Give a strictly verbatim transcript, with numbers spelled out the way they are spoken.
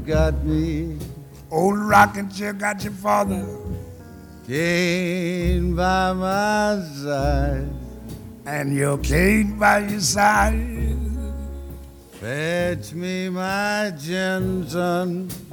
got me. Old rocking chair got your father. Cane by my side. And your cane by your side. Fetch me my gin, son.